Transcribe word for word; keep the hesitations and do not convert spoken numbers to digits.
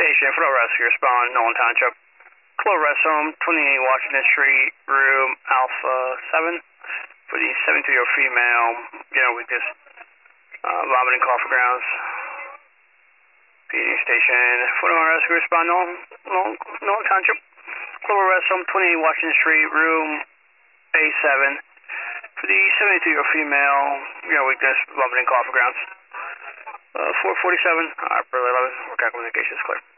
Station, Florida Rescue, respond, Nolan Township. Florida Rest Home, twenty-eight Washington Street, room Alpha seven. For the seventy-two-year-old female, general weakness, uh, vomiting, cough grounds. P D Station, Florida Rescue, respond, Nolan, Nolan, Nolan Township. Florida Rest Home, twenty-eight Washington Street, room A seven. For the seventy-two-year-old female, general weakness, vomiting, cough grounds. Uh, four forty-seven, April eleventh, Workout Communications, clear.